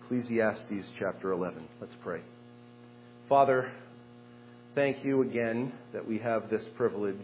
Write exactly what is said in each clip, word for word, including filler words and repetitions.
Ecclesiastes chapter eleven. Let's pray. Father, thank you again that we have this privilege,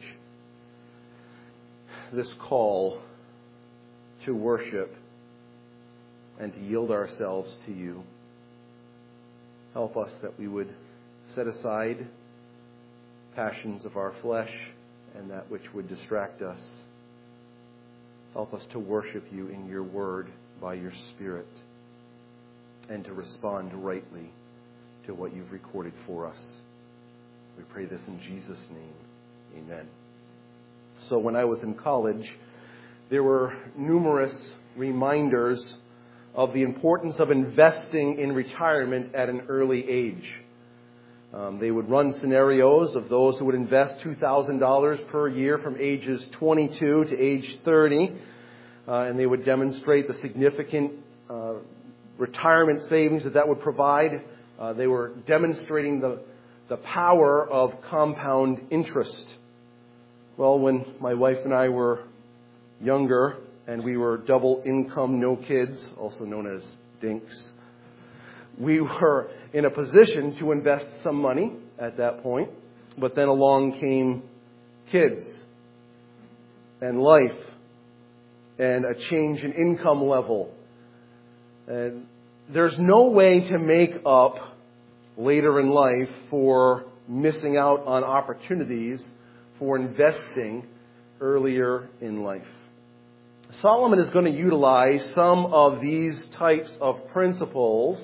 this call to worship and to yield ourselves to you. Help us that we would set aside passions of our flesh and that which would distract us. Help us to worship you in your word by your Spirit and to respond rightly to what you've recorded for us. We pray this in Jesus' name. Amen. So when I was in college, there were numerous reminders of the importance of investing in retirement at an early age. Um, they would run scenarios of those who would invest two thousand dollars per year from ages twenty-two to age thirty, uh, and they would demonstrate the significant uh, retirement savings that that would provide. Uh, they were demonstrating the, the power of compound interest. Well, when my wife and I were younger and we were double income, no kids, also known as dinks, we were in a position to invest some money at that point. But then along came kids and life and a change in income level. And there's no way to make up later in life for missing out on opportunities for investing earlier in life. Solomon is going to utilize some of these types of principles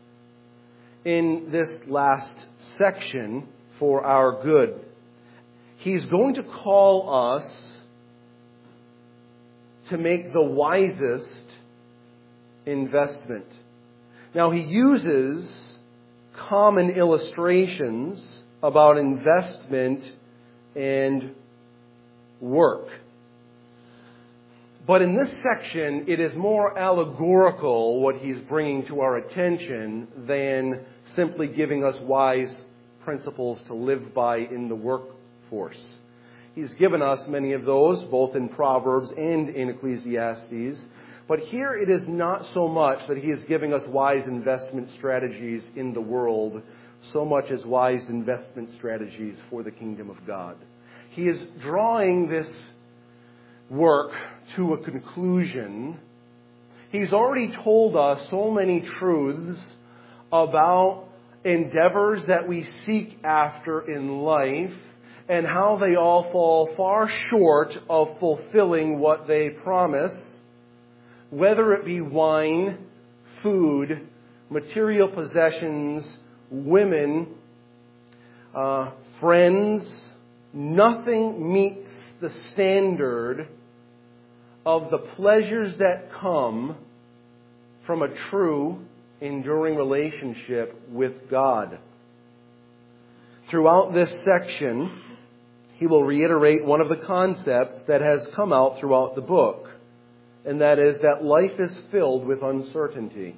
in this last section for our good. He's going to call us to make the wisest investment. Now, he uses common illustrations about investment and work. But in this section, it is more allegorical what he's bringing to our attention than simply giving us wise principles to live by in the workforce. He's given us many of those, both in Proverbs and in Ecclesiastes. But here it is not so much that he is giving us wise investment strategies in the world, so much as wise investment strategies for the kingdom of God. He is drawing this work to a conclusion. He's already told us so many truths about endeavors that we seek after in life and how they all fall far short of fulfilling what they promise, whether it be wine, food, material possessions, women, uh, friends. Nothing meets the standard of the pleasures that come from a true, enduring relationship with God. Throughout this section, he will reiterate one of the concepts that has come out throughout the book, and that is that life is filled with uncertainty.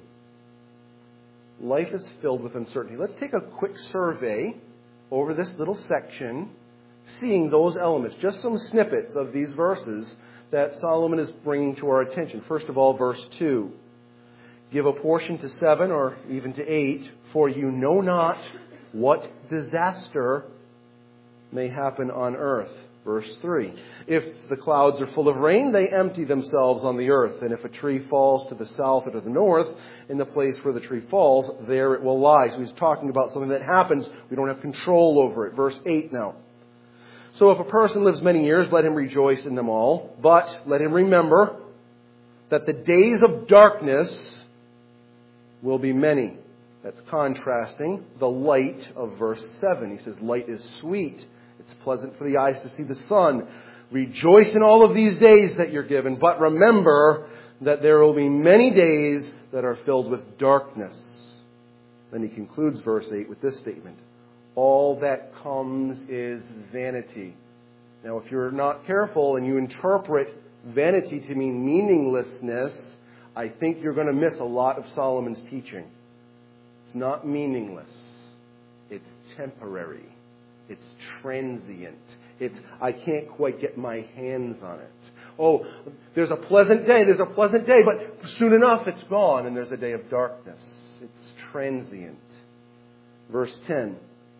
Life is filled with uncertainty. Let's take a quick survey over this little section, seeing those elements, just some snippets of these verses that Solomon is bringing to our attention. First of all, verse two. Give a portion to seven or even to eight, for you know not what disaster may happen on earth. Verse three. If the clouds are full of rain, they empty themselves on the earth. And if a tree falls to the south or to the north, in the place where the tree falls, there it will lie. So he's talking about something that happens. We don't have control over it. Verse eight now. So if a person lives many years, let him rejoice in them all. But let him remember that the days of darkness will be many. That's contrasting the light of verse seven. He says, light is sweet. It's pleasant for the eyes to see the sun. Rejoice in all of these days that you're given. But remember that there will be many days that are filled with darkness. Then he concludes verse eight with this statement. All that comes is vanity. Now, if you're not careful and you interpret vanity to mean meaninglessness, I think you're going to miss a lot of Solomon's teaching. It's not meaningless. It's temporary. It's transient. It's, I can't quite get my hands on it. Oh, there's a pleasant day. There's a pleasant day, but soon enough it's gone and there's a day of darkness. It's transient. Verse ten,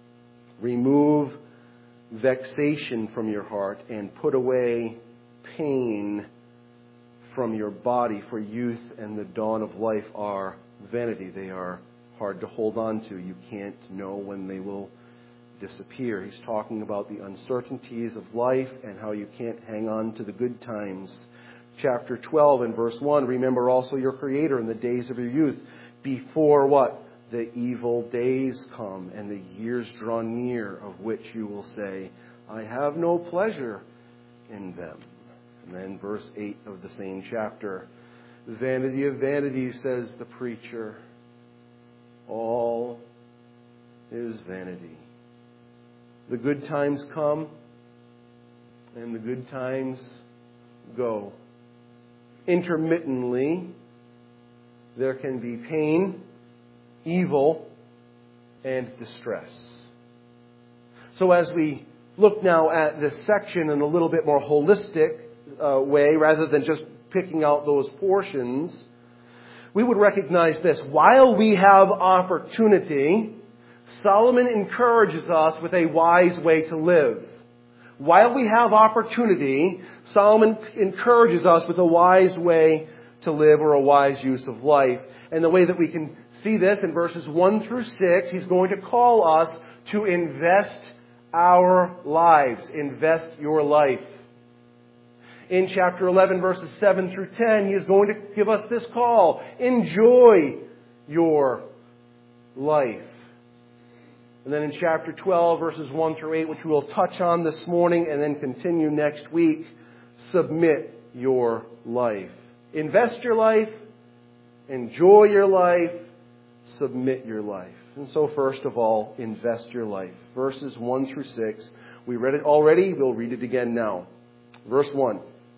remove vexation from your heart and put away pain from your body, for youth and the dawn of life are vanity. They are hard to hold on to. You can't know when they will disappear. He's talking about the uncertainties of life and how you can't hang on to the good times. Chapter twelve and verse one, remember also your Creator in the days of your youth, before what? The evil days come and the years draw near, of which you will say, I have no pleasure in them. And then verse eight of the same chapter, vanity of vanities, says the preacher, all is vanity. The good times come and the good times go. Intermittently, there can be pain, evil, and distress. So as we look now at this section in a little bit more holistic uh, way, rather than just picking out those portions, we would recognize this. While we have opportunity, Solomon encourages us with a wise way to live. While we have opportunity, Solomon encourages us with a wise way to live, or a wise use of life. And the way that we can see this in verses one through six, he's going to call us to invest our lives. Invest your life. In chapter eleven, verses seven through ten, he is going to give us this call. Enjoy your life. And then in chapter twelve, verses one through eight, which we will touch on this morning and then continue next week, submit your life. Invest your life, enjoy your life, submit your life. And so first of all, invest your life. Verses one through six. We read it already. We'll read it again now. Verse one.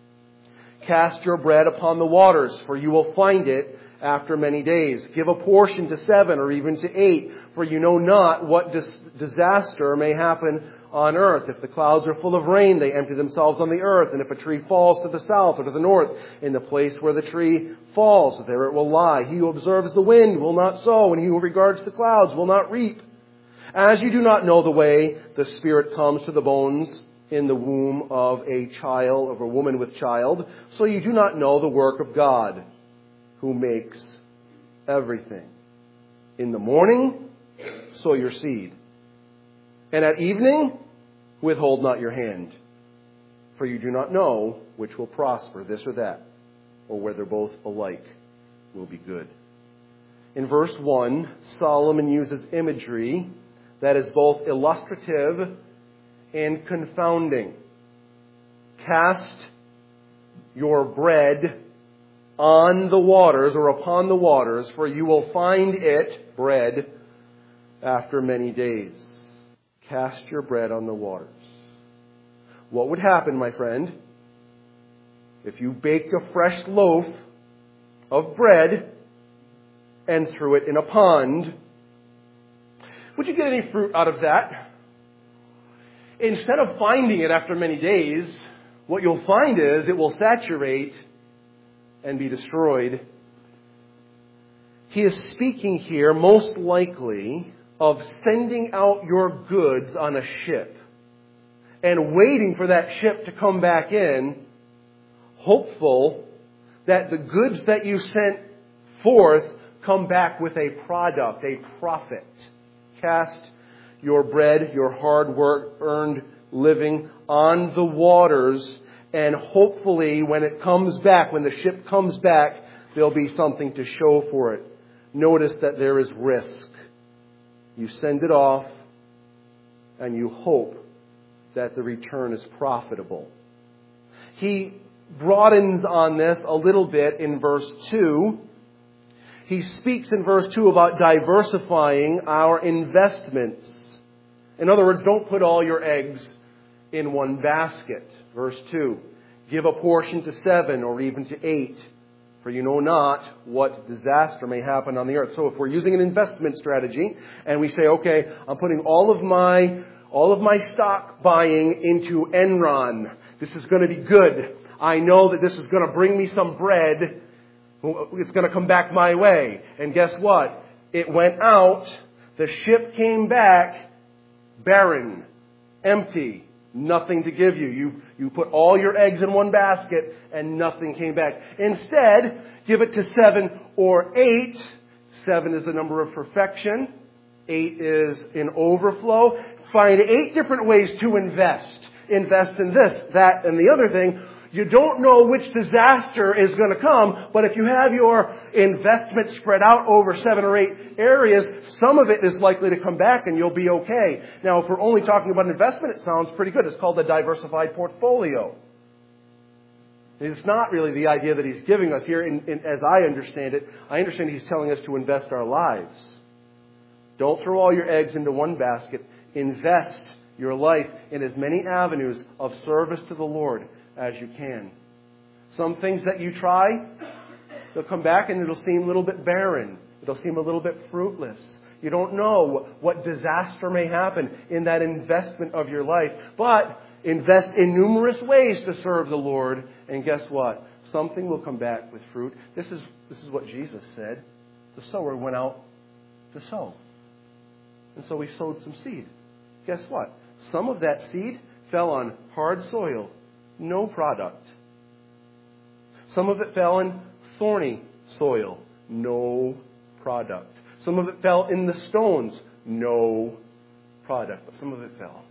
Cast your bread upon the waters, for you will find it after many days. Give a portion to seven or even to eight, for you know not what dis- disaster may happen on earth. If the clouds are full of rain, they empty themselves on the earth. And if a tree falls to the south or to the north, in the place where the tree falls, there it will lie. He who observes the wind will not sow, and he who regards the clouds will not reap. As you do not know the way the Spirit comes to the bones in the womb of a child, of a woman with child, so you do not know the work of God, who makes everything. In the morning, sow your seed. And at evening, withhold not your hand. For you do not know which will prosper, this or that, or whether both alike will be good. In verse one, Solomon uses imagery that is both illustrative and confounding. Cast your bread on the waters, or upon the waters, for you will find it, bread, after many days. Cast your bread on the waters. What would happen, my friend, if you baked a fresh loaf of bread and threw it in a pond? Would you get any fruit out of that? Instead of finding it after many days, what you'll find is it will saturate and be destroyed. He is speaking here most likely of sending out your goods on a ship and waiting for that ship to come back in, hopeful that the goods that you sent forth come back with a product, a profit. Cast your bread, your hard work, earned living on the waters, and hopefully when it comes back, when the ship comes back, there'll be something to show for it. Notice that there is risk. You send it off and you hope that the return is profitable. He broadens on this a little bit in verse two. He speaks in verse two about diversifying our investments. In other words, don't put all your eggs in one basket. Verse two, give a portion to seven or even to eight, for you know not what disaster may happen on the earth. So if we're using an investment strategy and we say, okay, I'm putting all of my all of my stock buying into Enron. This is going to be good. I know that this is going to bring me some bread. It's going to come back my way. And guess what? It went out. The ship came back barren, empty, nothing to give you. You, you put all your eggs in one basket and nothing came back. Instead, give it to seven or eight. Seven is the number of perfection. Eight is in overflow. Find eight different ways to invest. Invest in this, that, and the other thing. You don't know which disaster is going to come, but if you have your investment spread out over seven or eight areas, some of it is likely to come back and you'll be okay. Now, if we're only talking about investment, it sounds pretty good. It's called a diversified portfolio. It's not really the idea that he's giving us here, in, in, as I understand it. I understand he's telling us to invest our lives. Don't throw all your eggs into one basket. Invest your life in as many avenues of service to the Lord as you can. Some things that you try, they'll come back and it'll seem a little bit barren. It'll seem a little bit fruitless. You don't know what disaster may happen in that investment of your life. But invest in numerous ways to serve the Lord. And guess what? Something will come back with fruit. This is, this is what Jesus said. The sower went out to sow. And so he sowed some seed. Guess what? Some of that seed fell on hard soil. No product. Some of it fell in thorny soil. No product. Some of it fell in the stones. No product. But some of it fell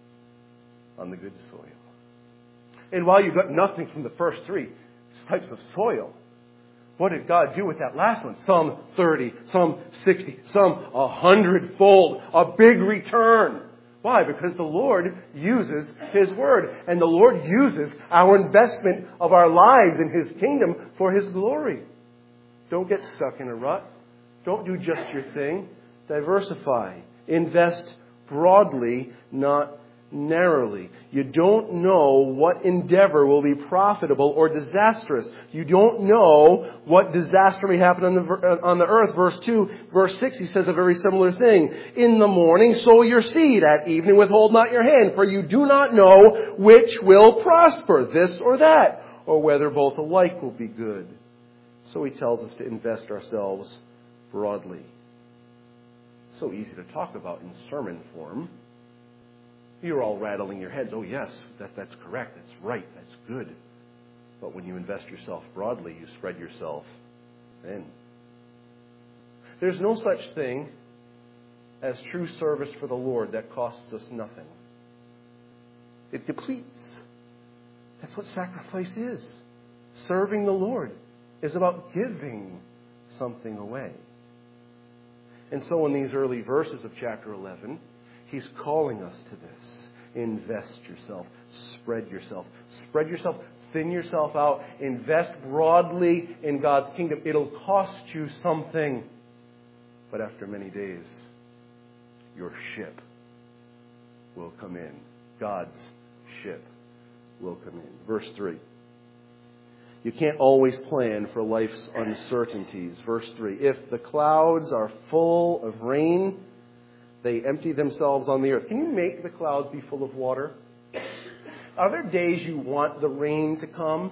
on the good soil. And while you got nothing from the first three types of soil, what did God do with that last one? Some thirty, some sixty, some a hundredfold. A big return. Why? Because the Lord uses His Word. And the Lord uses our investment of our lives in His kingdom for His glory. Don't get stuck in a rut. Don't do just your thing. Diversify. Invest broadly, not narrowly. You don't know what endeavor will be profitable or disastrous. You don't know what disaster may happen on the, on the earth. Verse two, verse six, he says a very similar thing. In the morning sow your seed, at evening withhold not your hand, for you do not know which will prosper, this or that, or whether both alike will be good. So he tells us to invest ourselves broadly. So easy to talk about in sermon form. You're all rattling your heads. Oh, yes, that, that's correct. That's right. That's good. But when you invest yourself broadly, you spread yourself thin. There's no such thing as true service for the Lord that costs us nothing. It depletes. That's what sacrifice is. Serving the Lord is about giving something away. And so in these early verses of chapter eleven, He's calling us to this. Invest yourself. Spread yourself. Spread yourself. Thin yourself out. Invest broadly in God's kingdom. It'll cost you something. But after many days, your ship will come in. God's ship will come in. Verse three. You can't always plan for life's uncertainties. Verse three. If the clouds are full of rain, they empty themselves on the earth. Can you make the clouds be full of water? Are there days you want the rain to come?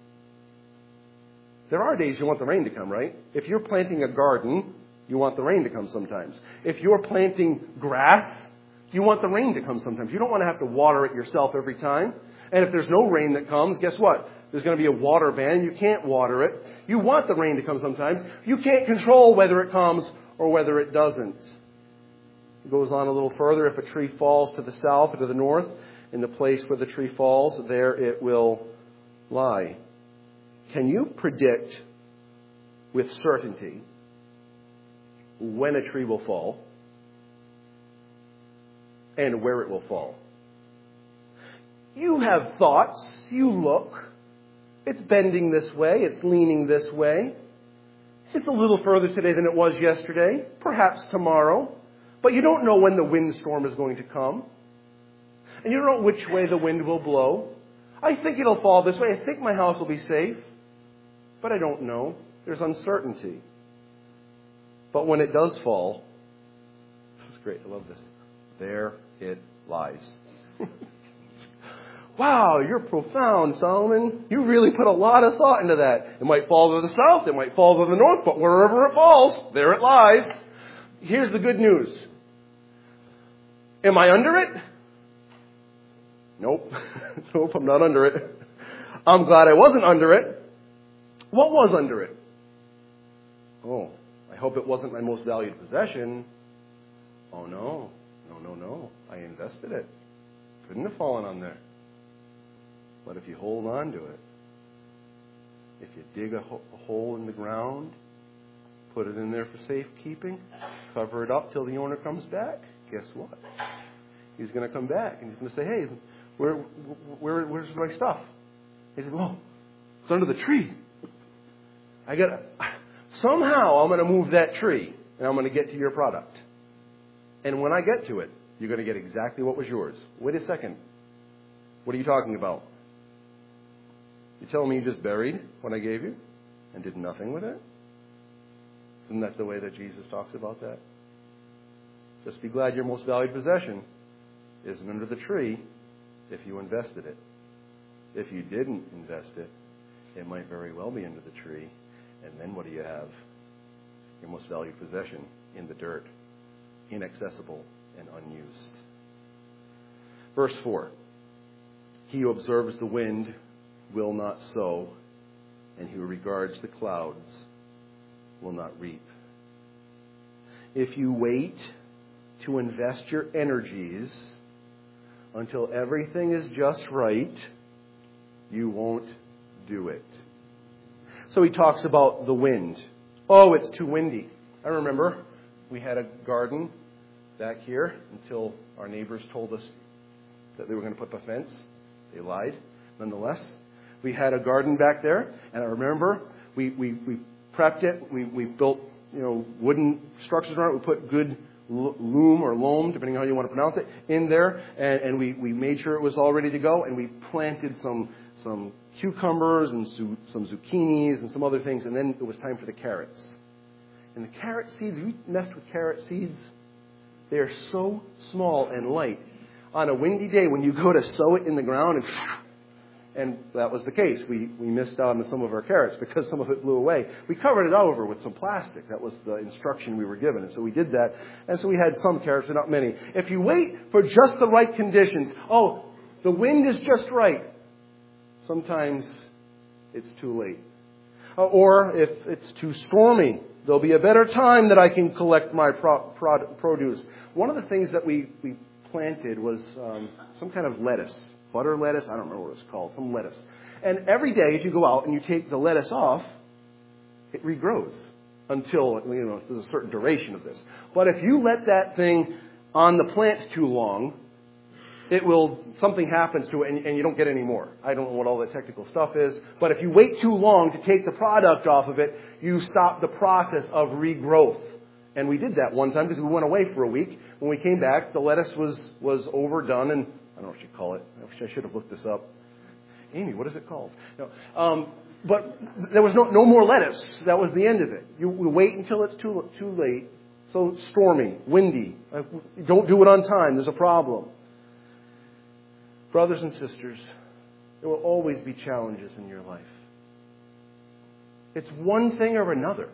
There are days you want the rain to come, right? If you're planting a garden, you want the rain to come sometimes. If you're planting grass, you want the rain to come sometimes. You don't want to have to water it yourself every time. And if there's no rain that comes, guess what? There's going to be a water ban. You can't water it. You want the rain to come sometimes. You can't control whether it comes or whether it doesn't. It goes on a little further. If a tree falls to the south or to the north, in the place where the tree falls, there it will lie. Can you predict with certainty when a tree will fall and where it will fall? You have thoughts. You look. It's bending this way. It's leaning this way. It's a little further today than it was yesterday. Perhaps tomorrow. But you don't know when the windstorm is going to come. And you don't know which way the wind will blow. I think it'll fall this way. I think my house will be safe. But I don't know. There's uncertainty. But when it does fall, this is great. I love this. There it lies. Wow, you're profound, Solomon. You really put a lot of thought into that. It might fall to the south. It might fall to the north. But wherever it falls, there it lies. here's the good news. Am I under it? Nope. Nope, I'm not under it. I'm glad I wasn't under it. What was under it? Oh, I hope it wasn't my most valued possession. Oh, no. No, no, no. I invested it. Couldn't have fallen on there. But if you hold on to it, if you dig a, ho- a hole in the ground, put it in there for safekeeping, cover it up till the owner comes back, guess what? He's going to come back and he's going to say, hey, where, where, where's my stuff? He said, well, it's under the tree. I got somehow I'm going to move that tree and I'm going to get to your product. And when I get to it, you're going to get exactly what was yours. Wait a second. What are you talking about? You telling me you just buried what I gave you and did nothing with it? Isn't that the way that Jesus talks about that? Just be glad your most valued possession isn't under the tree if you invested it. If you didn't invest it, it might very well be under the tree. And then what do you have? Your most valued possession in the dirt, inaccessible and unused. Verse four. He who observes the wind will not sow, and he who regards the clouds will not reap. If you wait to invest your energies until everything is just right, you won't do it. So he talks about the wind. Oh, it's too windy. I remember we had a garden back here until our neighbors told us that they were going to put up a fence. They lied. Nonetheless, we had a garden back there, and I remember we, we, we prepped it. We, we built, you know, wooden structures around it. We put good loam or loam, depending on how you want to pronounce it, in there, and, and we, we made sure it was all ready to go, and we planted some some cucumbers and su- some zucchinis and some other things, and then it was time for the carrots. And the carrot seeds, have you messed with carrot seeds? They are so small and light. On a windy day, when you go to sow it in the ground, and, and that was the case. We, we missed out on some of our carrots because some of it blew away. We covered it over with some plastic. That was the instruction we were given. And so we did that. And so we had some carrots, but not many. If you wait for just the right conditions, oh, the wind is just right, sometimes it's too late. Or if it's too stormy, there'll be a better time that I can collect my pro- pro- produce. One of the things that we, we planted was um, some kind of lettuce. Butter lettuce? I don't remember what it's called. Some lettuce. And every day as you go out and you take the lettuce off, it regrows until, you know, there's a certain duration of this. But if you let that thing on the plant too long, it will, something happens to it and, and you don't get any more. I don't know what all the technical stuff is. But if you wait too long to take the product off of it, you stop the process of regrowth. And we did that one time because we went away for a week. When we came back, the lettuce was, was overdone, and I don't know what you call it. I wish I should have looked this up. Amy, what is it called? No. Um, but there was no, no more lettuce. That was the end of it. You, you wait until it's too, too late. So stormy, windy. Don't do it on time. There's a problem. Brothers and sisters, there will always be challenges in your life. It's one thing or another.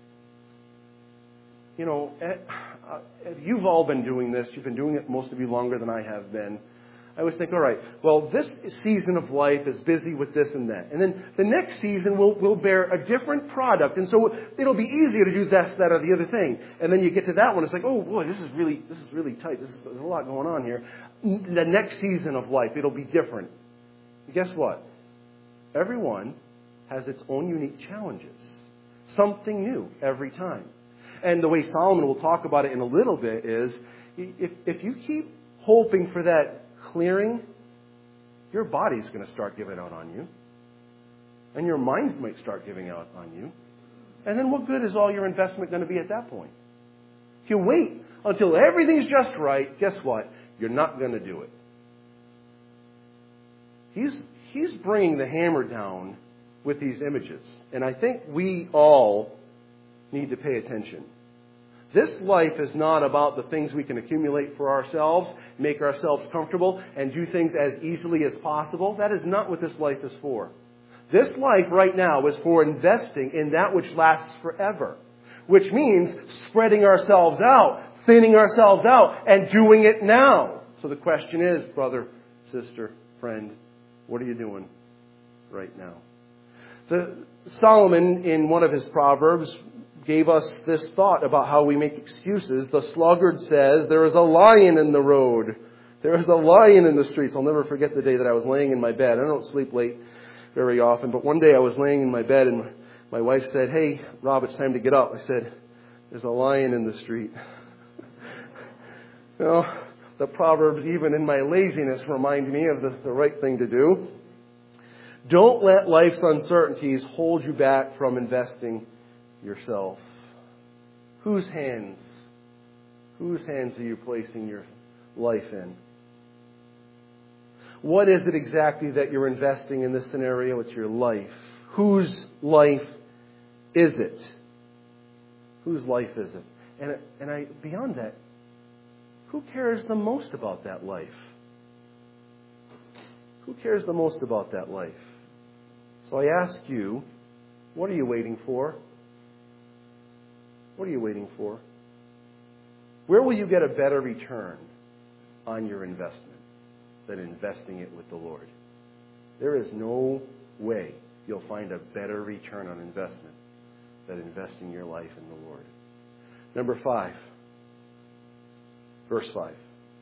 You know, you've all been doing this. You've been doing it, most of you, longer than I have been. I always think, all right, well, this season of life is busy with this and that. And then the next season will will bear a different product. And so it'll be easier to do this, that, or the other thing. And then you get to that one, it's like, oh, boy, this is really this is really tight. This is, there's a lot going on here. The next season of life, it'll be different. And guess what? Everyone has its own unique challenges. Something new every time. And the way Solomon will talk about it in a little bit is, if if you keep hoping for that clearing, your body's going to start giving out on you. And your mind might start giving out on you. And then what good is all your investment going to be at that point? If you wait until everything's just right, guess what? You're not going to do it. He's, he's bringing the hammer down with these images. And I think we all need to pay attention. This life is not about the things we can accumulate for ourselves, make ourselves comfortable, and do things as easily as possible. That is not what this life is for. This life right now is for investing in that which lasts forever. which means spreading ourselves out, thinning ourselves out, and doing it now. So the question is, brother, sister, friend, what are you doing right now? The, Solomon, in one of his Proverbs, gave us this thought about how we make excuses. The sluggard says, there is a lion in the road. There is a lion in the streets. I'll never forget the day that I was laying in my bed. I don't sleep late very often, but one day I was laying in my bed and my wife said, hey, Rob, it's time to get up. I said, there's a lion in the street. You know, the Proverbs, even in my laziness, remind me of the, the right thing to do. Don't let life's uncertainties hold you back from investing yourself. Whose hands? Whose hands are you placing your life in? What is it exactly that you're investing in this scenario? It's your life. Whose life is it? Whose life is it? And, and I, beyond that, who cares the most about that life? Who cares the most about that life? So I ask you, what are you waiting for? What are you waiting for? Where will you get a better return on your investment than investing it with the Lord? There is no way you'll find a better return on investment than investing your life in the Lord. Number five. Verse five.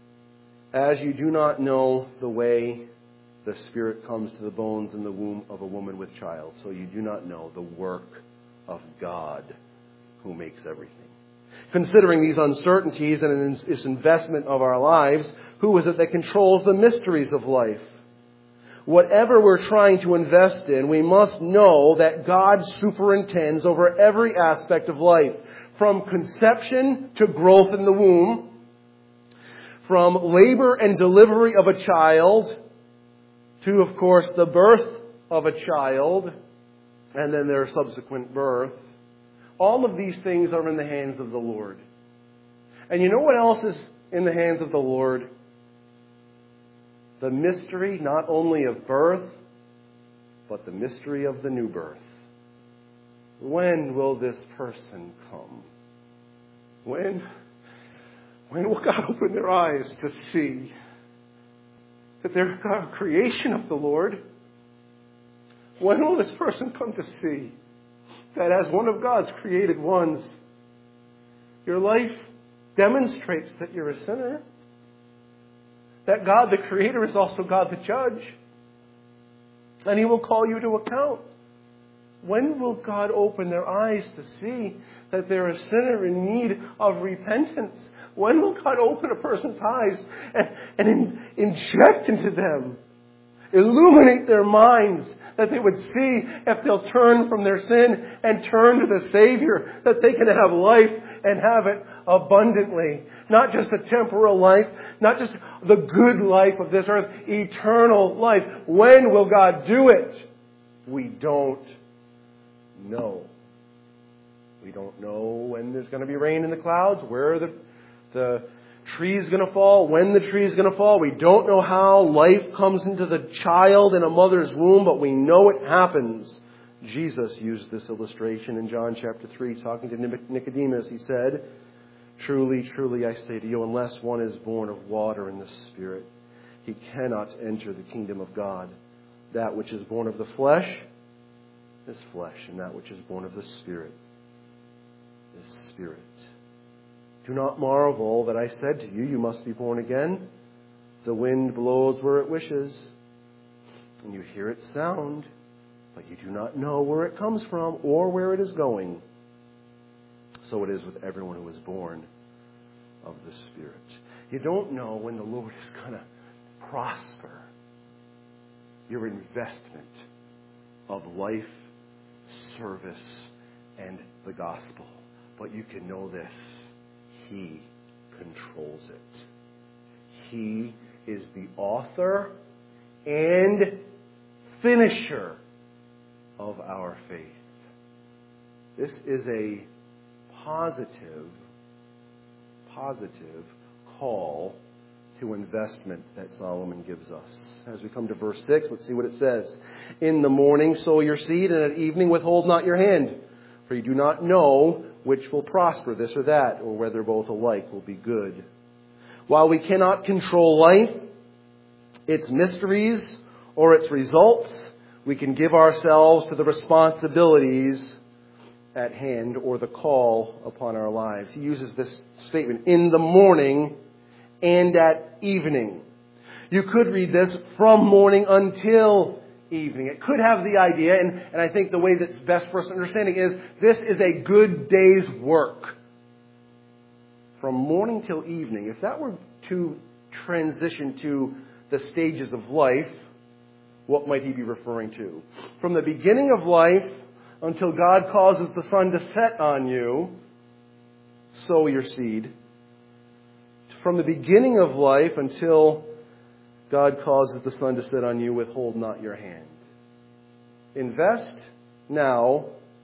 As you do not know the way the Spirit comes to the bones in the womb of a woman with child, so you do not know the work of God who makes everything. Considering these uncertainties and this investment of our lives, who is it that controls the mysteries of life? Whatever we're trying to invest in, we must know that God superintends over every aspect of life, from conception to growth in the womb, from labor and delivery of a child to, of course, the birth of a child and then their subsequent birth. All of these things are in the hands of the Lord. And you know what else is in the hands of the Lord? The mystery not only of birth, but the mystery of the new birth. When will this person come? When? When will God open their eyes to see that they're a creation of the Lord? When will this person come to see that as one of God's created ones, your life demonstrates that you're a sinner? That God the Creator is also God the Judge. And He will call you to account. When will God open their eyes to see that they're a sinner in need of repentance? When will God open a person's eyes and, and in, inject into them, illuminate their minds, that they would see if they'll turn from their sin and turn to the Savior, that they can have life and have it abundantly. Not just a temporal life, not just the good life of this earth, eternal life. When will God do it? We don't know. We don't know when there's going to be rain in the clouds, where the, the tree is going to fall, when the tree is going to fall. We don't know how life comes into the child in a mother's womb, but we know it happens. Jesus used this illustration in John chapter three, talking to Nicodemus. He said, "Truly, truly, I say to you, unless one is born of water and the Spirit, he cannot enter the kingdom of God. That which is born of the flesh is flesh, and that which is born of the Spirit is spirit. Do not marvel that I said to you, you must be born again. The wind blows where it wishes, and you hear its sound, but you do not know where it comes from or where it is going. So it is with everyone who is born of the Spirit." You don't know when the Lord is going to prosper your investment of life, service, and the gospel. But you can know this. He controls it. He is the author and finisher of our faith. This is a positive, positive call to investment that Solomon gives us. As we come to verse six, let's see what it says. "In the morning sow your seed, and at evening withhold not your hand, for you do not know which will prosper, this or that, or whether both alike will be good. While we cannot control life, its mysteries, or its results, we can give ourselves to the responsibilities at hand or the call upon our lives. He uses this statement, in the morning and at evening. You could read this from morning until evening. It could have the idea, and, and I think the way that's best for us understanding is this is a good day's work. From morning till evening. If that were to transition to the stages of life, what might he be referring to? From the beginning of life until God causes the sun to set on you, sow your seed. From the beginning of life until God causes the sun to set on you, withhold not your hand. Invest now.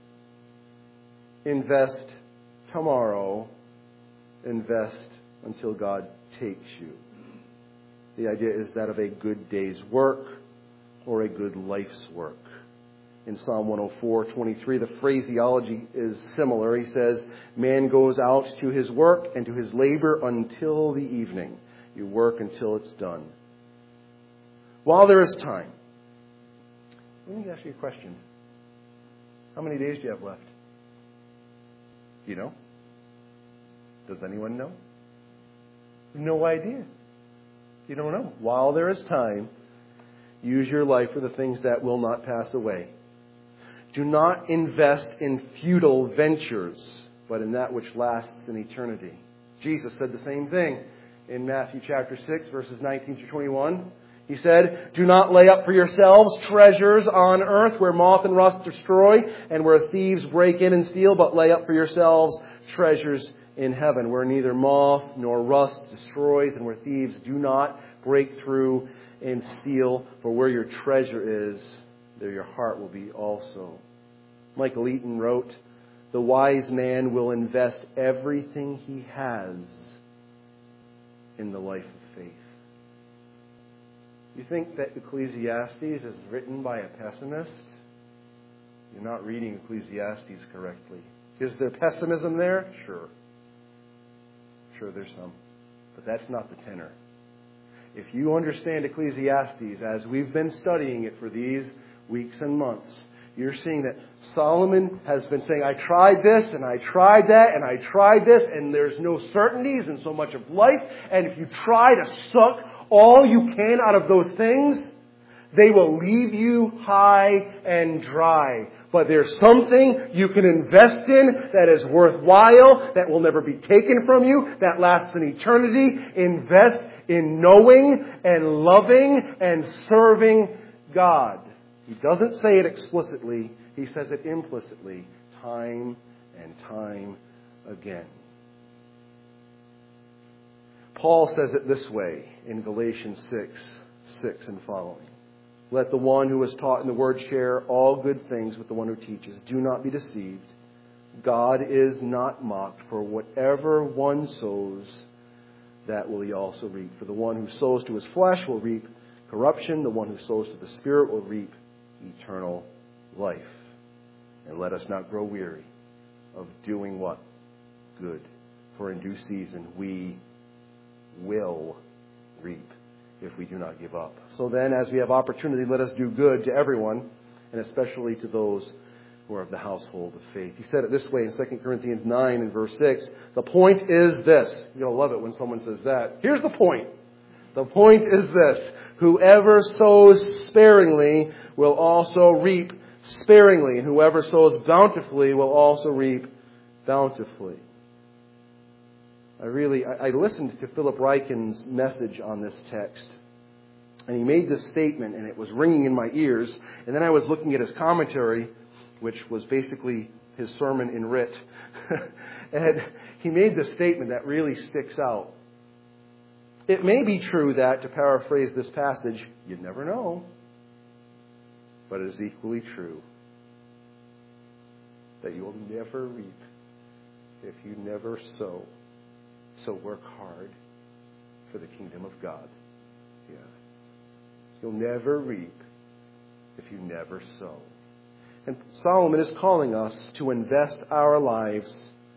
Invest tomorrow. Invest until God takes you. The idea is that of a good day's work or a good life's work. In Psalm one oh four, twenty-three, the phraseology is similar. He says, man goes out to his work and to his labor until the evening. You work until it's done. While there is time. Let me ask you a question. How many days do you have left? Do you know? Does anyone know? No idea. You don't know. While there is time, use your life for the things that will not pass away. Do not invest in futile ventures, but in that which lasts in eternity. Jesus said the same thing in Matthew chapter six, verses nineteen through twenty-one. He said, do not lay up for yourselves treasures on earth where moth and rust destroy and where thieves break in and steal, but lay up for yourselves treasures in heaven where neither moth nor rust destroys and where thieves do not break through and steal. For where your treasure is, there your heart will be also. Michael Eaton wrote, the wise man will invest everything he has in the life of faith. You think that Ecclesiastes is written by a pessimist? You're not reading Ecclesiastes correctly. Is there pessimism there? Sure. Sure, there's some. But that's not the tenor. If you understand Ecclesiastes as we've been studying it for these weeks and months, you're seeing that Solomon has been saying, I tried this and I tried that and I tried this, and there's no certainties in so much of life. And if you try to suck all you can out of those things, they will leave you high and dry. But there's something you can invest in that is worthwhile, that will never be taken from you, that lasts in eternity. Invest in knowing and loving and serving God. He doesn't say it explicitly. He says it implicitly, time and time again. Paul says it this way in Galatians six, six and following. Let the one who is taught in the word share all good things with the one who teaches. Do not be deceived. God is not mocked, for whatever one sows, that will he also reap. For the one who sows to his flesh will reap corruption. The one who sows to the Spirit will reap eternal life. And let us not grow weary of doing what? Good. For in due season we will reap if we do not give up. So then, as we have opportunity, let us do good to everyone, and especially to those who are of the household of faith. He said it this way in Second Corinthians nine and verse six. The point is this. You're going to love it when someone says that. Here's the point. The point is this. Whoever sows sparingly will also reap sparingly, and whoever sows bountifully will also reap bountifully. I really, I, I listened to Philip Ryken's message on this text, and he made this statement, and it was ringing in my ears. And then I was looking at his commentary, which was basically his sermon in writ, and he made this statement that really sticks out. It may be true that, to paraphrase this passage, you never know, but it is equally true that you will never reap if you never sow. So work hard for the kingdom of God. Yeah. You'll never reap if you never sow. And Solomon is calling us to invest our lives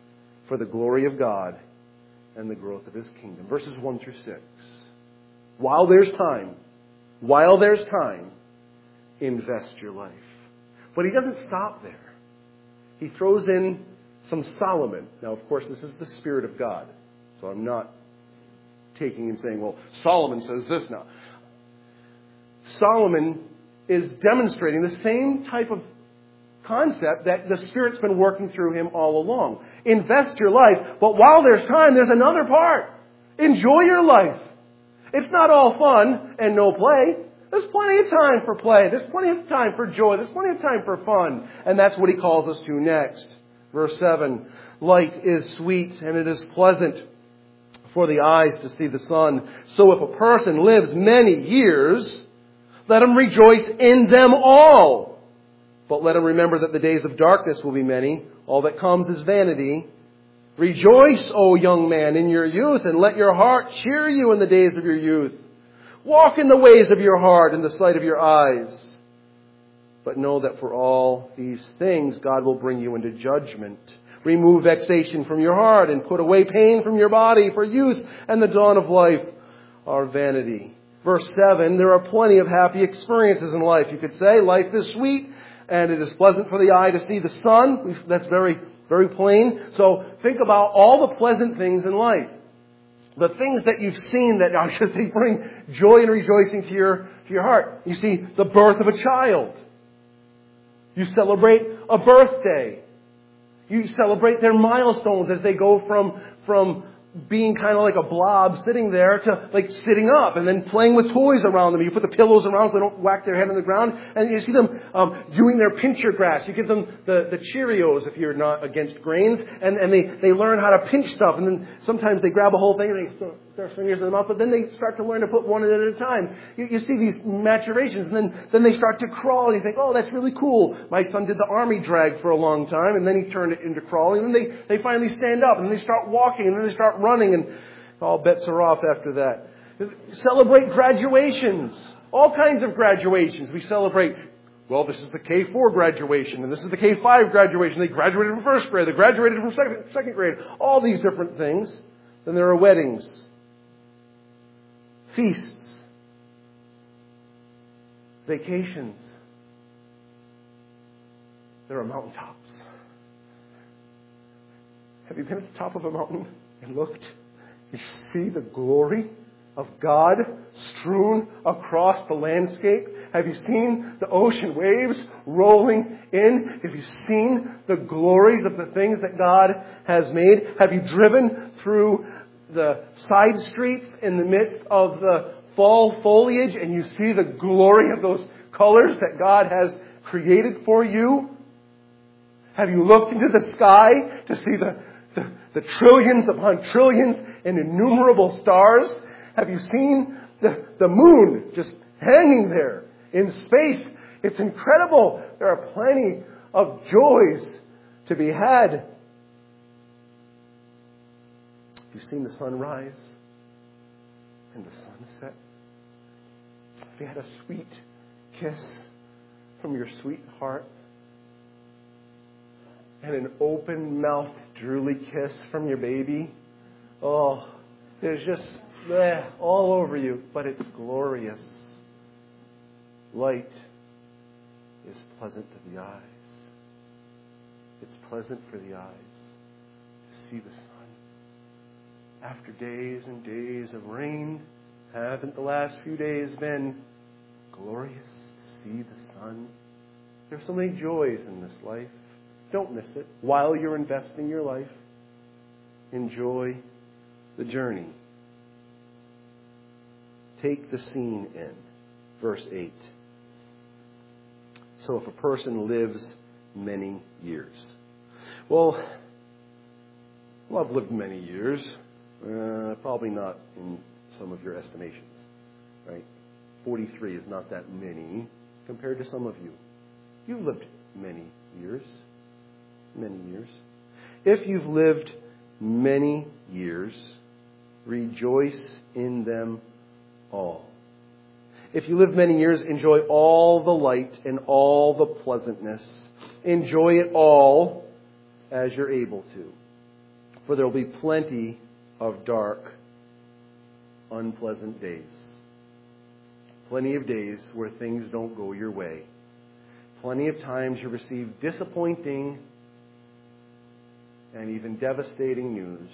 for the glory of God and the growth of His kingdom. Verses one through six. While there's time, while there's time, invest your life. But he doesn't stop there. He throws in some Solomon. Now, of course, this is the Spirit of God. So I'm not taking and saying, well, Solomon says this now. Solomon is demonstrating the same type of concept that the Spirit's been working through him all along. Invest your life, but while there's time, there's another part. Enjoy your life. It's not all fun and no play. There's plenty of time for play. There's plenty of time for joy. There's plenty of time for fun. And that's what he calls us to next. Verse seven, light is sweet and it is pleasant for the eyes to see the sun. So if a person lives many years, let him rejoice in them all. But let him remember that the days of darkness will be many. All that comes is vanity. Rejoice, O young man, in your youth, and let your heart cheer you in the days of your youth. Walk in the ways of your heart in the sight of your eyes. But know that for all these things, God will bring you into judgment. Remove vexation from your heart and put away pain from your body, for youth and the dawn of life are vanity. Verse seven, there are plenty of happy experiences in life. You could say life is sweet and it is pleasant for the eye to see the sun. That's very, very plain. So think about all the pleasant things in life. The things that you've seen that are just, they bring joy and rejoicing to your, to your heart. You see the birth of a child. You celebrate a birthday. You celebrate their milestones as they go from, from being kind of like a blob sitting there to like sitting up and then playing with toys around them. You put the pillows around so they don't whack their head on the ground. And you see them um, doing their pincher grass. You give them the, the Cheerios if you're not against grains. And, and they, they learn how to pinch stuff. And then sometimes they grab a whole thing and they throw their fingers in the mouth. But then they start to learn to put one at a time. You, you see these maturations. And then, then they start to crawl. And you think, oh, that's really cool. My son did the army drag for a long time. And then he turned it into crawling. And then they, they finally stand up. And then they start walking. And then they start running. And all bets are off after that. Celebrate graduations. All kinds of graduations. We celebrate, well, this is the K four graduation, and this is the K five graduation. They graduated from first grade. They graduated from second, second grade. All these different things. Then there are weddings. Feasts. Vacations. There are mountaintops. Have you been at the top of a mountain and looked? You see the glory of God strewn across the landscape? Have you seen the ocean waves rolling in? Have you seen the glories of the things that God has made? Have you driven through the side streets in the midst of the fall foliage and you see the glory of those colors that God has created for you? Have you looked into the sky to see the, the, the trillions upon trillions and innumerable stars? Have you seen the, the moon just hanging there in space? It's incredible. There are plenty of joys to be had. Have you seen the sunrise and the sunset? Have you had a sweet kiss from your sweetheart? And an open-mouthed, drooly kiss from your baby? Oh, there's just bleh, all over you, but it's glorious. Light is pleasant to the eyes. It's pleasant for the eyes to see the sun. After days and days of rain, haven't the last few days been glorious to see the sun? There's so many joys in this life. Don't miss it. While you're investing your life, enjoy the journey. Take the scene in. Verse eight. So if a person lives many years. Well, well I've lived many years. Uh, probably not in some of your estimations. Right? forty-three is not that many compared to some of you. You've lived many years. Many years. If you've lived many years, rejoice in them all. If you live many years, enjoy all the light and all the pleasantness. Enjoy it all as you're able to. For there will be plenty of dark, unpleasant days. Plenty of days where things don't go your way. Plenty of times you receive disappointing and even devastating news.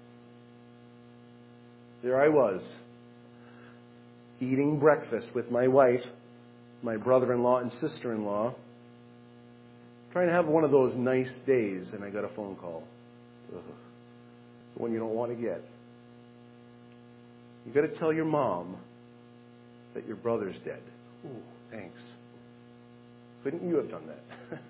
There I was, eating breakfast with my wife, my brother-in-law and sister-in-law, trying to have one of those nice days, and I got a phone call. Ugh. The one you don't want to get. You've got to tell your mom that your brother's dead. Ooh, thanks. Couldn't you have done that?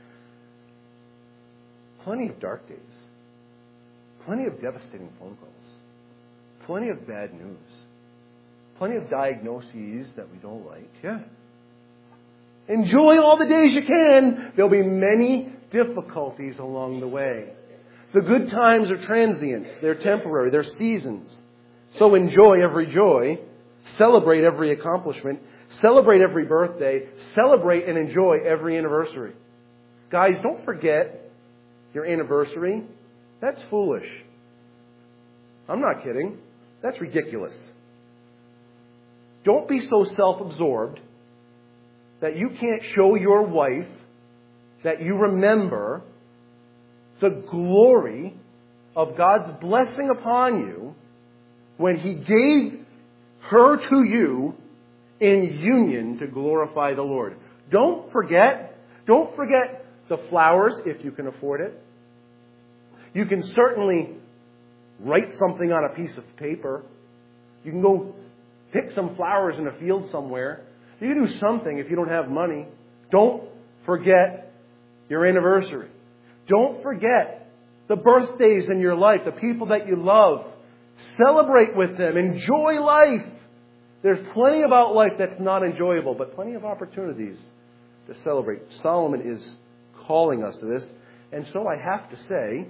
Plenty of dark days. Plenty of devastating phone calls. Plenty of bad news. Plenty of diagnoses that we don't like. Yeah. Enjoy all the days you can. There'll be many difficulties along the way. The good times are transient. They're temporary. They're seasons. So enjoy every joy. Celebrate every accomplishment. Celebrate every birthday. Celebrate and enjoy every anniversary. Guys, don't forget your anniversary. That's foolish. I'm not kidding. That's ridiculous. Don't be so self-absorbed that you can't show your wife that you remember the glory of God's blessing upon you when He gave her to you in union to glorify the Lord. Don't forget. Don't forget the flowers if you can afford it. You can certainly write something on a piece of paper. You can go pick some flowers in a field somewhere. You can do something if you don't have money. Don't forget your anniversary. Don't forget the birthdays in your life, the people that you love. Celebrate with them. Enjoy life. There's plenty about life that's not enjoyable, but plenty of opportunities to celebrate. Solomon is calling us to this. And so I have to say,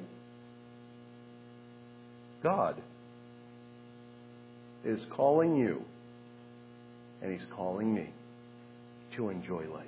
God is calling you, and He's calling me to enjoy life.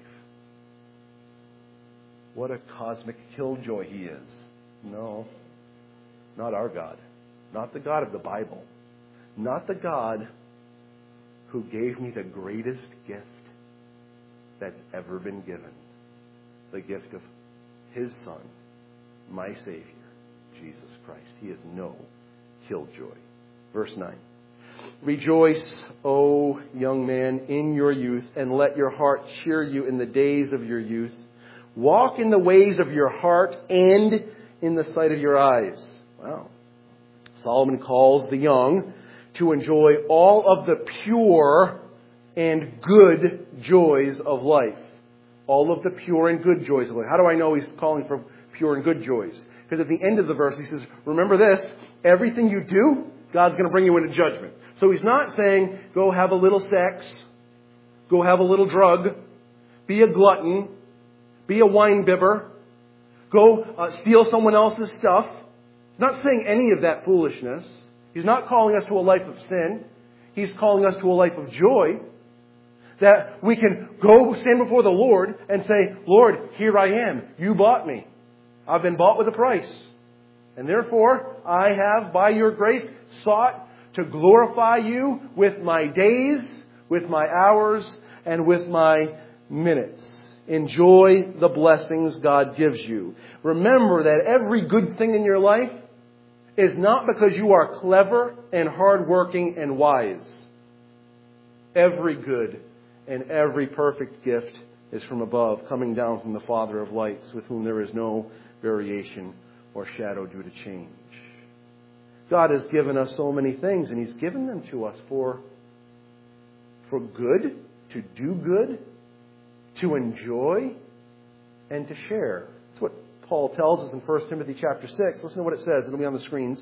What a cosmic killjoy He is. No, not our God. Not the God of the Bible. Not the God who gave me the greatest gift that's ever been given. The gift of His Son, my Savior, Jesus Christ. He is no killjoy. Verse nine. Rejoice, O young man, in your youth, and let your heart cheer you in the days of your youth. Walk in the ways of your heart and in the sight of your eyes. Wow. Solomon calls the young to enjoy all of the pure and good joys of life. All of the pure and good joys of life. How do I know he's calling for pure and good joys? Because at the end of the verse he says, remember this, everything you do, God's going to bring you into judgment. So he's not saying, go have a little sex, go have a little drug, be a glutton, be a wine bibber, go uh, steal someone else's stuff. He's not saying any of that foolishness. He's not calling us to a life of sin. He's calling us to a life of joy. That we can go stand before the Lord and say, Lord, here I am. You bought me. I've been bought with a price. And therefore, I have, by your grace, sought to glorify you with my days, with my hours, and with my minutes. Enjoy the blessings God gives you. Remember that every good thing in your life is not because you are clever and hardworking and wise. Every good and every perfect gift is from above, coming down from the Father of lights, with whom there is no variation or shadow due to change. God has given us so many things, and He's given them to us for, for good, to do good, to enjoy, and to share. That's what Paul tells us in First Timothy chapter six. Listen to what it says. It'll be on the screens.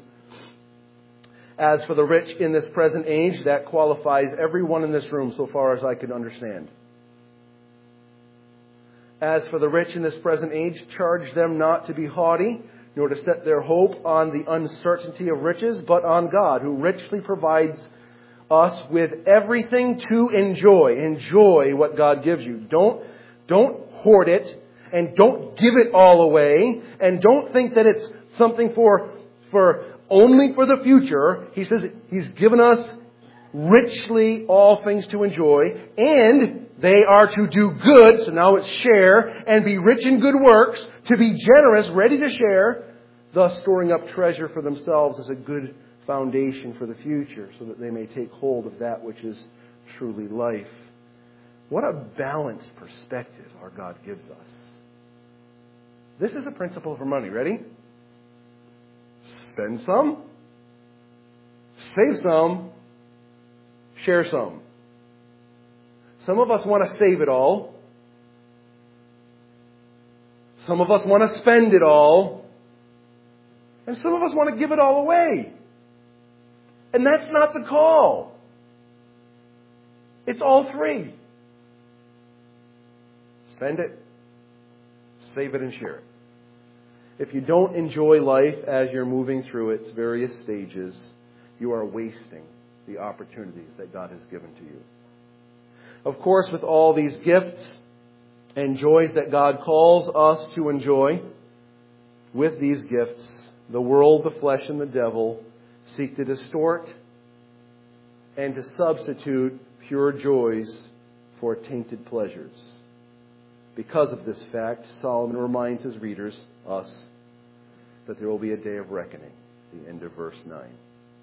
As for the rich in this present age, that qualifies everyone in this room so far as I could understand. As for the rich in this present age, charge them not to be haughty, nor to set their hope on the uncertainty of riches, but on God, who richly provides us with everything to enjoy. Enjoy what God gives you. Don't, don't hoard it, and don't give it all away, and don't think that it's something for for only for the future. He says He's given us richly all things to enjoy, and they are to do good, so now it's share, and be rich in good works, to be generous, ready to share, thus storing up treasure for themselves as a good foundation for the future, so that they may take hold of that which is truly life. What a balanced perspective our God gives us. This is a principle for money. Ready? Spend some, save some, share some. Some of us want to save it all. Some of us want to spend it all. And some of us want to give it all away. And that's not the call. It's all three. Spend it, save it, and share it. If you don't enjoy life as you're moving through its various stages, you are wasting the opportunities that God has given to you. Of course, with all these gifts and joys that God calls us to enjoy, with these gifts, the world, the flesh, and the devil seek to distort and to substitute pure joys for tainted pleasures. Because of this fact, Solomon reminds his readers, us, that there will be a day of reckoning. The end of verse nine.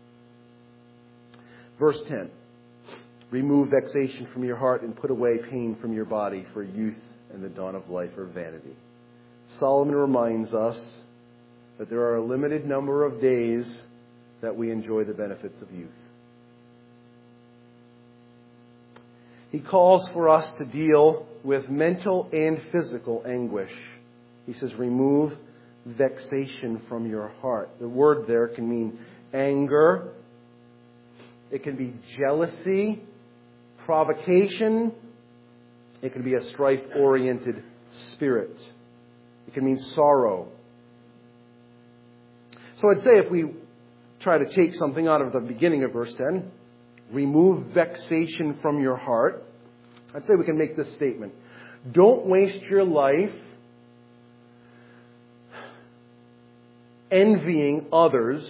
Verse ten. Remove vexation from your heart and put away pain from your body, for youth and the dawn of life are vanity. Solomon reminds us that there are a limited number of days that we enjoy the benefits of youth. He calls for us to deal with mental and physical anguish. He says, remove vexation from your heart. The word there can mean anger. It can be jealousy, provocation. It can be a strife-oriented spirit. It can mean sorrow. So I'd say if we try to take something out of the beginning of verse ten, remove vexation from your heart, I'd say we can make this statement. Don't waste your life envying others,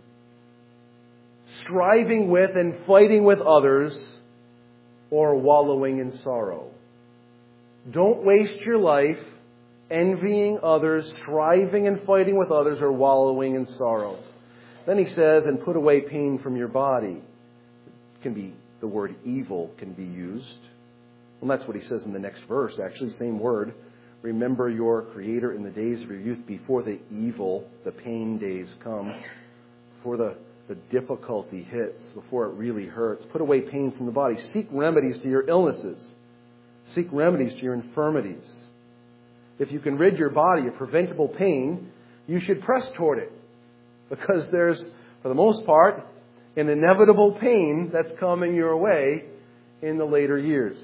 striving with and fighting with others, or wallowing in sorrow. Don't waste your life envying others, striving and fighting with others, or wallowing in sorrow. Then he says, and put away pain from your body. It can be, the word evil can be used. Well, that's what he says in the next verse, actually, same word. Remember your Creator in the days of your youth, before the evil, the pain days come, before the, the difficulty hits, before it really hurts. Put away pain from the body. Seek remedies to your illnesses. Seek remedies to your infirmities. If you can rid your body of preventable pain, you should press toward it. Because there's, for the most part, an inevitable pain that's coming your way in the later years.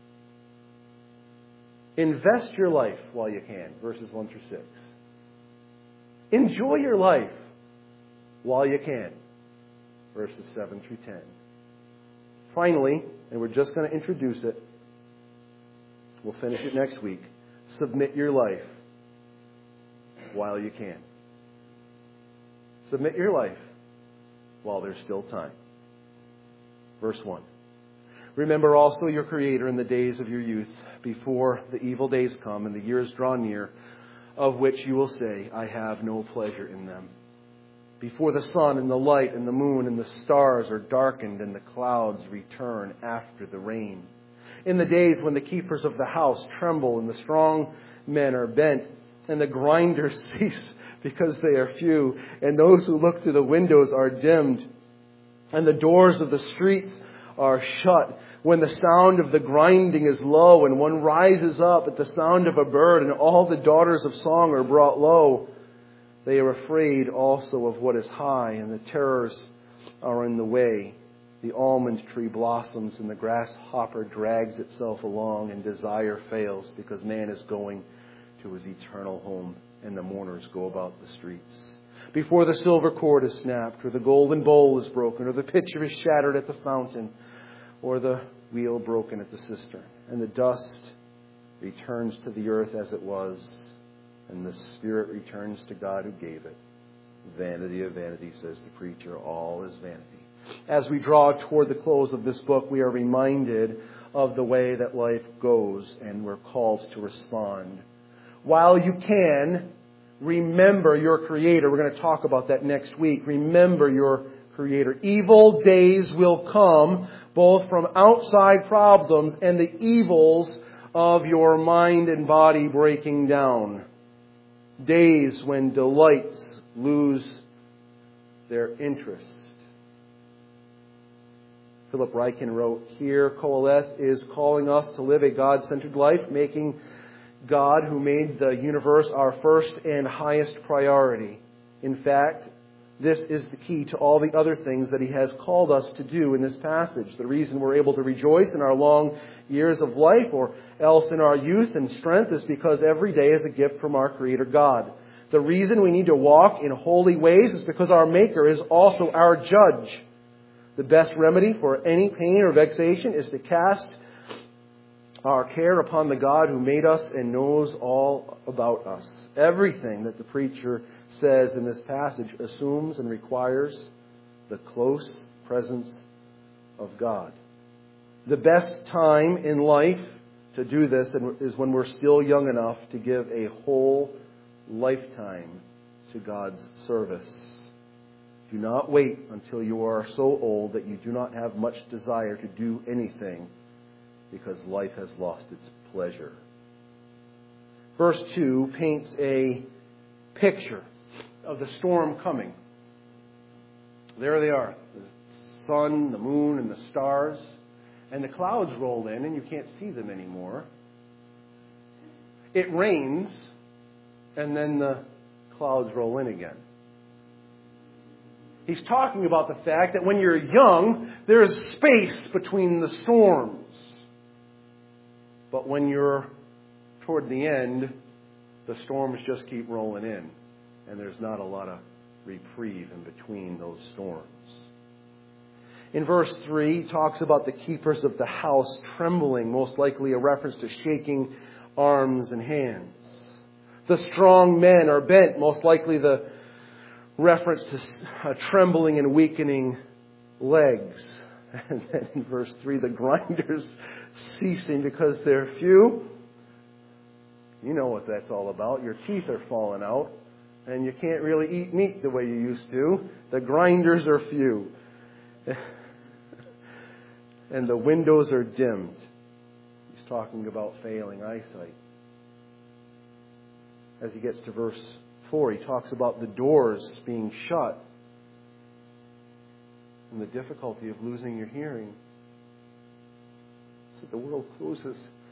Invest your life while you can, verses one through six. Enjoy your life while you can, verses seven through ten. Finally, and we're just going to introduce it, we'll finish it next week, submit your life while you can. Submit your life while there's still time. Verse one. Remember also your Creator in the days of your youth, before the evil days come and the years draw near, of which you will say, I have no pleasure in them. Before the sun and the light and the moon and the stars are darkened and the clouds return after the rain. In the days when the keepers of the house tremble and the strong men are bent and the grinders cease because they are few, and those who look through the windows are dimmed, and the doors of the streets are shut, when the sound of the grinding is low, and one rises up at the sound of a bird, and all the daughters of song are brought low. They are afraid also of what is high, and the terrors are in the way. The almond tree blossoms, and the grasshopper drags itself along, and desire fails, because man is going to his eternal home, and the mourners go about the streets. Before the silver cord is snapped, or the golden bowl is broken, or the pitcher is shattered at the fountain, or the wheel broken at the cistern, and the dust returns to the earth as it was, and the spirit returns to God who gave it. Vanity of vanity, says the preacher, all is vanity. As we draw toward the close of this book, we are reminded of the way that life goes, and we're called to respond. While you can, remember your Creator. We're going to talk about that next week. Remember your Creator. Evil days will come, both from outside problems and the evils of your mind and body breaking down. Days when delights lose their interest. Philip Ryken wrote, "Here, Coalesce is calling us to live a God-centered life, making God, who made the universe, our first and highest priority. In fact, this is the key to all the other things that He has called us to do in this passage. The reason we're able to rejoice in our long years of life, or else in our youth and strength, is because every day is a gift from our Creator God. The reason we need to walk in holy ways is because our Maker is also our judge. The best remedy for any pain or vexation is to cast our care upon the God who made us and knows all about us." Everything that the preacher says in this passage assumes and requires the close presence of God. The best time in life to do this is when we're still young enough to give a whole lifetime to God's service. Do not wait until you are so old that you do not have much desire to do anything, because life has lost its pleasure. Verse two paints a picture of the storm coming. There they are, the sun, the moon, and the stars, and the clouds roll in and you can't see them anymore. It rains, and then the clouds roll in again. He's talking about the fact that when you're young, there is space between the storms. But when you're toward the end, the storms just keep rolling in. And there's not a lot of reprieve in between those storms. In verse three, he talks about the keepers of the house trembling, most likely a reference to shaking arms and hands. The strong men are bent, most likely the reference to uh, trembling and weakening legs. And then in verse three, the grinders ceasing because they're few. You know what that's all about. Your teeth are falling out, and you can't really eat meat the way you used to. The grinders are few. And the windows are dimmed. He's talking about failing eyesight. As he gets to verse four, he talks about the doors being shut and the difficulty of losing your hearing. So the world closes,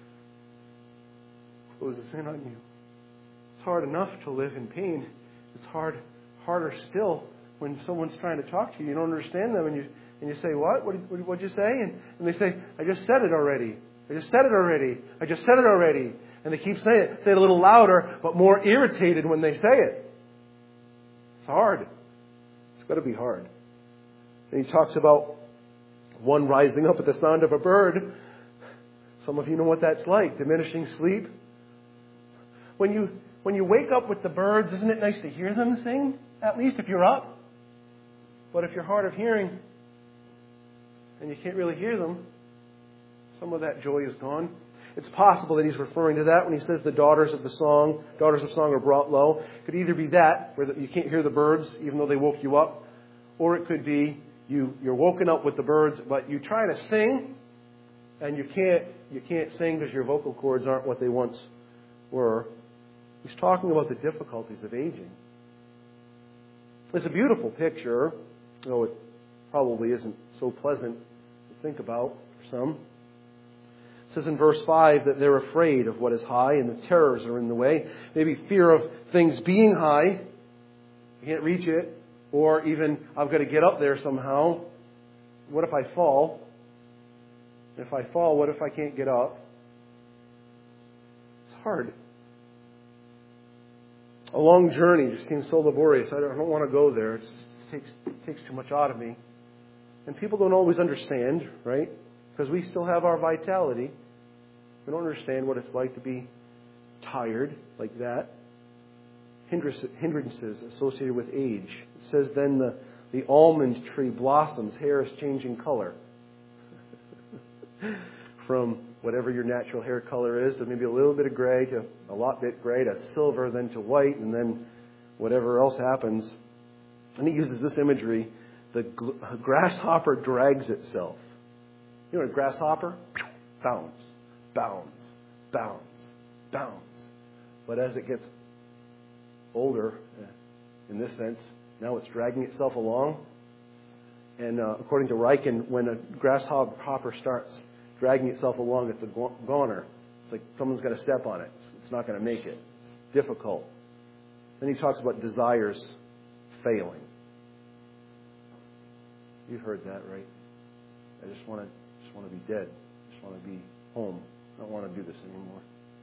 closes in on you. It's hard enough to live in pain. It's hard, harder still when someone's trying to talk to you. You don't understand them, and you and you say, "What? What did what, you say?" And, and they say, "I just said it already. I just said it already. I just said it already." And they keep saying it. Say it a little louder, but more irritated when they say it. It's hard. It's got to be hard. And he talks about one rising up at the sound of a bird. Some of you know what that's like. Diminishing sleep. When you when you wake up with the birds, isn't it nice to hear them sing? At least if you're up. But if you're hard of hearing and you can't really hear them, some of that joy is gone. It's possible that he's referring to that when he says the daughters of the song, daughters of song are brought low. It could either be that, where you can't hear the birds even though they woke you up, or it could be you, you're woken up with the birds, but you try to sing, and you can't you can't sing because your vocal cords aren't what they once were. He's talking about the difficulties of aging. It's a beautiful picture, though it probably isn't so pleasant to think about for some. It says in verse five that they're afraid of what is high and the terrors are in the way. Maybe fear of things being high. You can't reach it. Or even, I've got to get up there somehow. What if I fall? If I fall, what if I can't get up? It's hard. A long journey just seems so laborious. I don't, I don't want to go there. It's, it takes, it takes too much out of me. And people don't always understand, right? Because we still have our vitality. We don't understand what it's like to be tired like that. hindrances associated with age. It says then the, the almond tree blossoms, hair is changing color. From whatever your natural hair color is to maybe a little bit of gray to a lot bit gray to silver, then to white, and then whatever else happens. And he uses this imagery. The grasshopper drags itself. You know what a grasshopper? Bounds, bounds, bounds, bounds. But as it gets older, in this sense, now it's dragging itself along. And uh, according to Riken, when a grasshopper starts dragging itself along, it's a goner. It's like someone's got to step on it. It's not going to make it. It's difficult. Then he talks about desires failing. You've heard that, right? I just want to just want to be dead. I just want to be home. I don't want to do this anymore.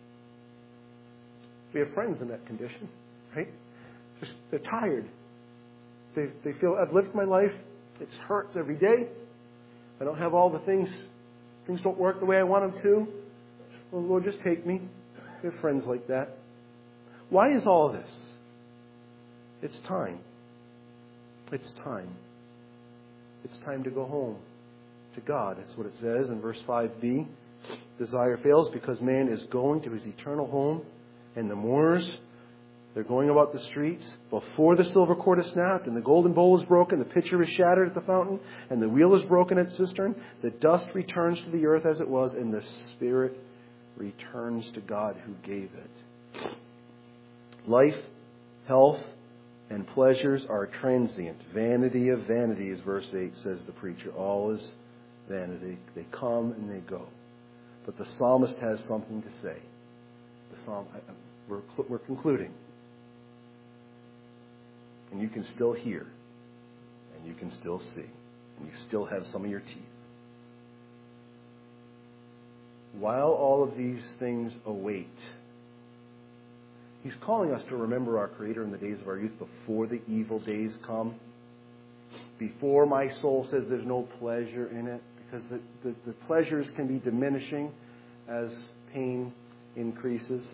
We have friends in that condition, right? Just, they're tired. They they feel, I've lived my life. It hurts every day. I don't have all the things. Things don't work the way I want them to. Well, Lord, just take me. We have friends like that. Why is all this? It's time. It's time. It's time to go home to God. That's what it says in verse five b. Desire fails because man is going to his eternal home, and the mourners, they're going about the streets before the silver cord is snapped, and the golden bowl is broken, the pitcher is shattered at the fountain, and the wheel is broken at the cistern. The dust returns to the earth as it was, and the spirit returns to God who gave it. Life, health, and pleasures are transient. Vanity of vanities, verse eight says the preacher. All is vanity. They come and they go. But the psalmist has something to say. The psalm, we're, we're concluding. And you can still hear. And you can still see. And you still have some of your teeth. While all of these things await, He's calling us to remember our Creator in the days of our youth before the evil days come. Before my soul says there's no pleasure in it. Because the, the, the pleasures can be diminishing as pain increases.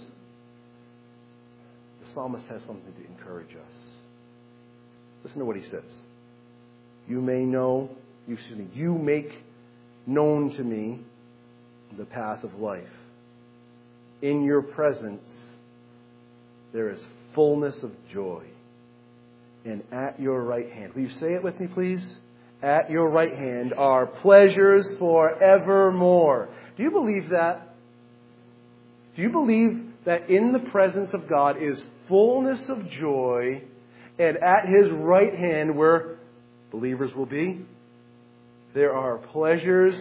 The psalmist has something to encourage us. Listen to what he says. You may know, you, excuse me, you make known to me the path of life. In your presence there is fullness of joy. And at your right hand. Will you say it with me, please? At your right hand are pleasures forevermore. Do you believe that? Do you believe that in the presence of God is fullness of joy, and at His right hand, where believers will be, there are pleasures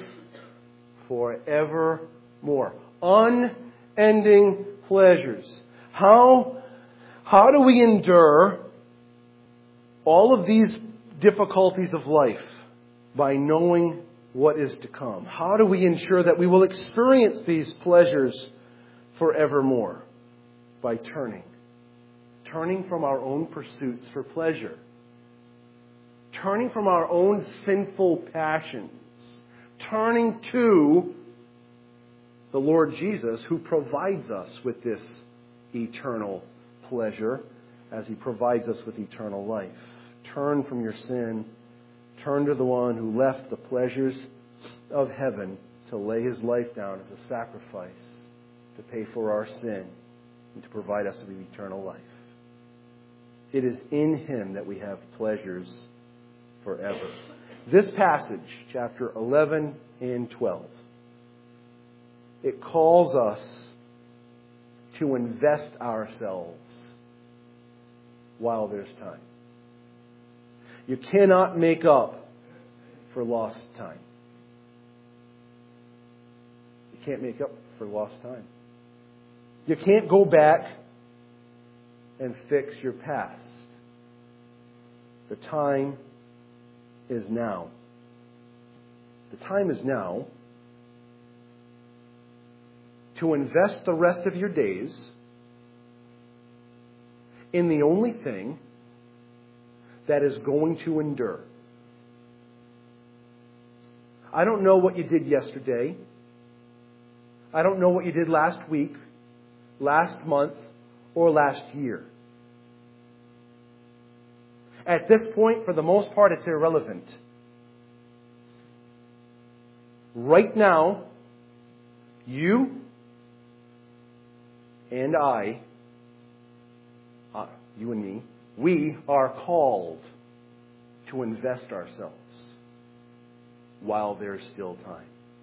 forevermore. Unending pleasures. How, how do we endure all of these difficulties of life? By knowing what is to come. How do we ensure that we will experience these pleasures forevermore? By turning. Turning from our own pursuits for pleasure. Turning from our own sinful passions. Turning to the Lord Jesus, who provides us with this eternal pleasure as He provides us with eternal life. Turn from your sin. Turn to the one who left the pleasures of heaven to lay His life down as a sacrifice to pay for our sin and to provide us with eternal life. It is in Him that we have pleasures forever. This passage, chapter eleven and twelve, it calls us to invest ourselves while there's time. You cannot make up for lost time. You can't make up for lost time. You can't go back and fix your past. The time is now. The time is now to invest the rest of your days in the only thing that is going to endure. I don't know what you did yesterday. I don't know what you did last week, last month, or last year. At this point, for the most part, it's irrelevant. Right now, you and I, uh, you and me, we are called to invest ourselves while there's still time.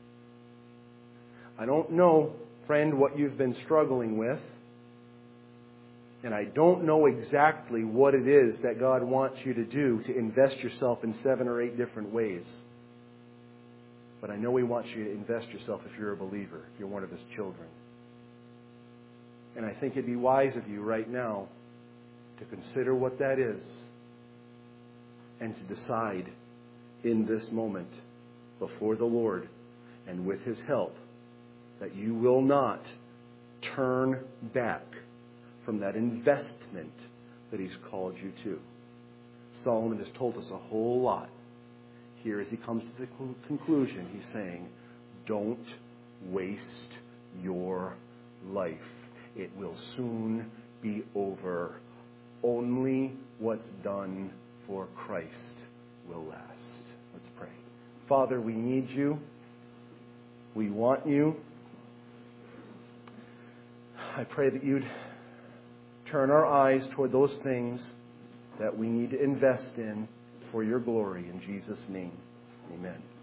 I don't know, friend, what you've been struggling with. And I don't know exactly what it is that God wants you to do to invest yourself in seven or eight different ways. But I know He wants you to invest yourself if you're a believer, if you're one of His children. And I think it'd be wise of you right now to consider what that is and to decide in this moment before the Lord and with His help that you will not turn back from that investment that He's called you to. Solomon has told us a whole lot. Here, as he comes to the conclusion, he's saying, don't waste your life. It will soon be over. Only what's done for Christ will last. Let's pray. Father, we need You. We want You. I pray that You'd turn our eyes toward those things that we need to invest in for Your glory. In Jesus' name, amen.